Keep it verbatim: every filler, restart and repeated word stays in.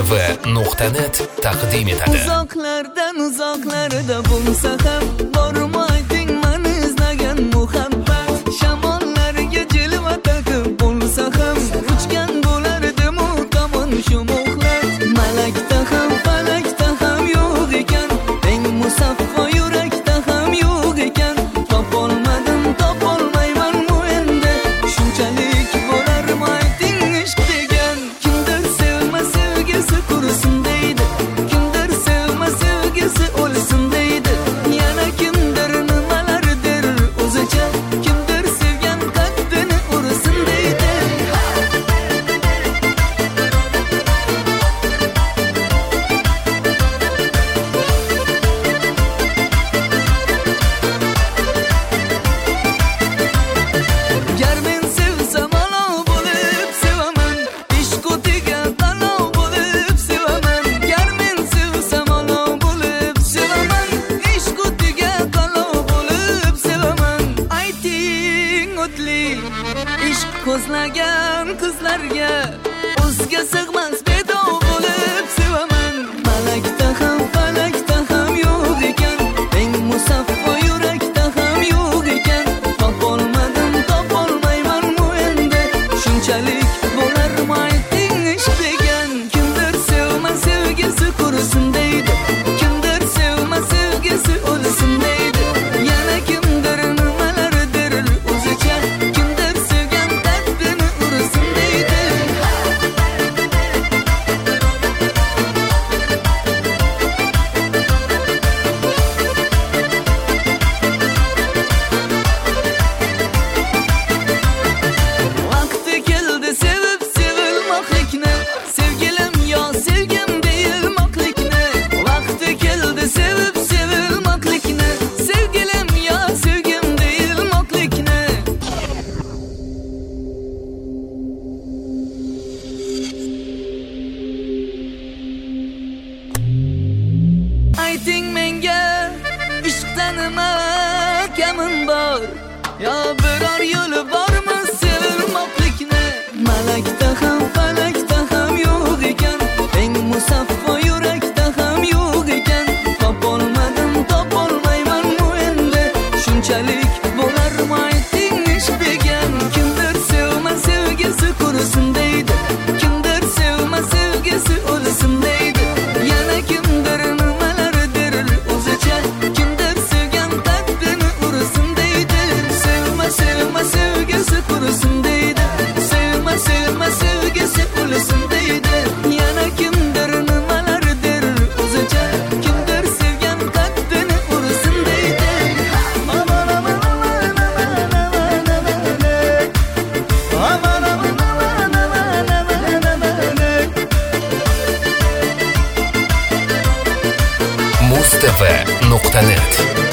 mustv nuqta net taqdim etadi. Uzoqlardan uzoqlarda bo'lsa ham bormayding meni izlagan muhabbat. Shamollarga jilva taqib bo'lsa ham uchgan bo'lardim u tomon shu muxlat. Malakda ham falakda ham yo'q ekan, eng musaffo yurakda ham yo'q ekan. Topolmadim topolmayman bu endi, shunchalik bo'larmayding ishq degan. Kimdir sevma sevgisi qursin deydi, kimdir sevma sevgisi o'lsin deydi. Yana kimdir nimalardir o'zicha, kimdir sevgan qaddini ursin deydi. Gar men sevsam olov bo'lib sevaman, ishq o'tiga qalov bo'lib sevaman. Gar men sevsam olov bo'lib sevaman, ishq o'tiga qalov bo'lib sevaman. Ayting o'tli ishq ko'zlagan qizlarga o'zga sig'mas bedov bo'lib sevaman. Malakda ham falakda ham yo'q ekan, eng musaffo yurakda ham yo'q ekan. Topolmadim topolmayman bu endi, shunchalik bo'larmayding ishq degan. Kimdir sevma sevgisi qursin deydi, kimdir sevma sevgisi o'lsin deydi. Yana kimdir nimalardir o'zicha, kimdir sevgan qaddini ursin deydi. Vaqti keldi sevib sevilmoqlikni, sevgilim yo sevgim deyilmoqlikni. Vaqti keldi sevib sevilmoqlikni, sevgilim yo sevgim deyilmoqlikni. Ayting menga ishqda nima kamim bor, yo biror yo'li bormi sevilmoqlikni. Malakda ham falakda ham yo'q ekan, eng musaffo yurakda ham yo'q ekan. Topolmadim topolmayman bu endi, shunchalik bo'larmayding ishq degan. Kimdir sevma sevgisi qursin deydi, kimdir sevma sevgisi o'lsin deydi. Yana kimdir nimalardir o'zicha, kimdir sevgan qaddini ursin deydi. Sevma sevma sevgisi qursin deydi, sevma sevma sevgisi o'lsin deydi. Yana kimdir nimalardir o'zicha, kimdir sevgan qaddini ursin deydi. Aman aman aman aman aman aman. Aman aman aman aman aman. mustv nuqta net